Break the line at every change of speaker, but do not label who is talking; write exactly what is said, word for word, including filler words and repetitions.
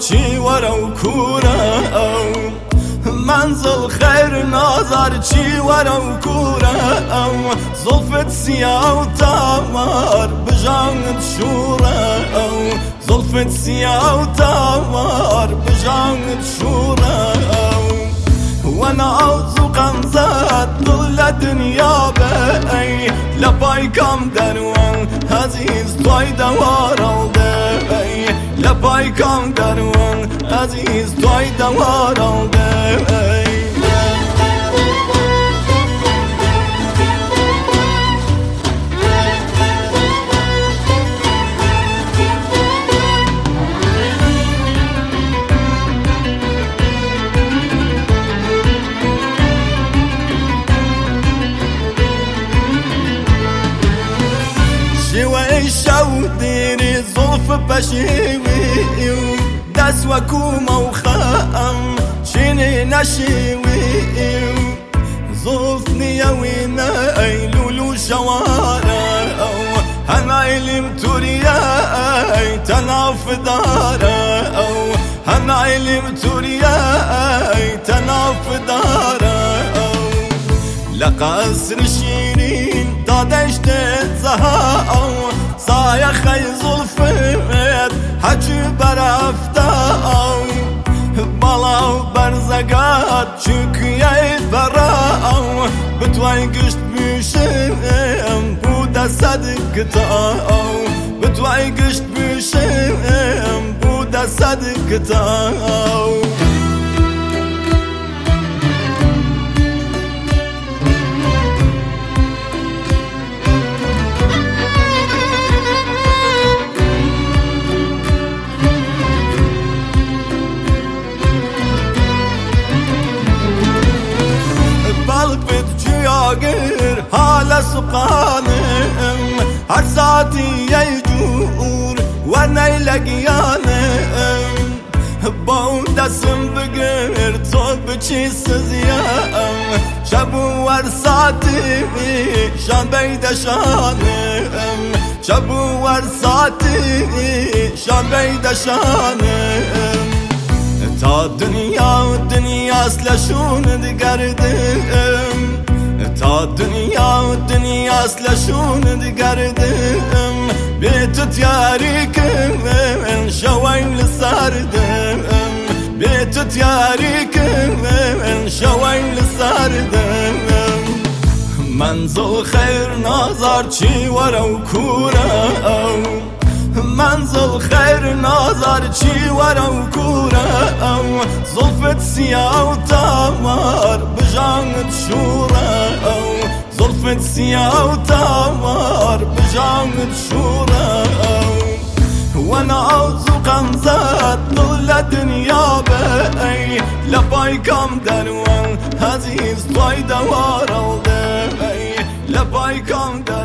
چی ورا و کوره منزل خیر نظر چی ورا و کوره زلفت سیاه و تمر بجانت شوره زلفت سیاه و تمر بجانت شوره وانا اوزو قمزت دل دنیا بی لپای کم دروان عزیز توی دوار آلده لپای کم دروان عزیز توی دوار آلده شوي شو ديري زلف بشيوي دس وكومة وخام شيني نشيوي زلفني يوينا لولو شوارع هنايلي متورياي تناف دارا هنايلي متورياي تناف دارا لقصر شيرين دادشت زهاء صايا خي زلفت حجي برفتا بلاو برزقات شكيا براء بتوي قشت بيشم بودا صدقتا بتوي قشت بيشم بودا صدقتا قلبت hala سقانم هر ساعتی یجور و نیلگیانم با اون دستم بگیر تو بچی سزیم شب و هر ساعتی شان بیدشانم شب و هر ساعتی شان بیدشانم تا دنیا و دنیا سلشون دگردم تا دنیا و دنیا سلشون دگردم بیت تیاریکم شوی لسردم بیت تیاریکم شوی لسردم منزل خیر نظر چی ورا و کوره منزل خیر نظر چی ورا و کوره زلفت سیاه و تمر بجانت شوره زلفت سیاه و تمر بجانت شوره وانا اوزو قمزت دل دنیا بی لپای کم دروان عزیز توی دوار آلده لپای کم دروان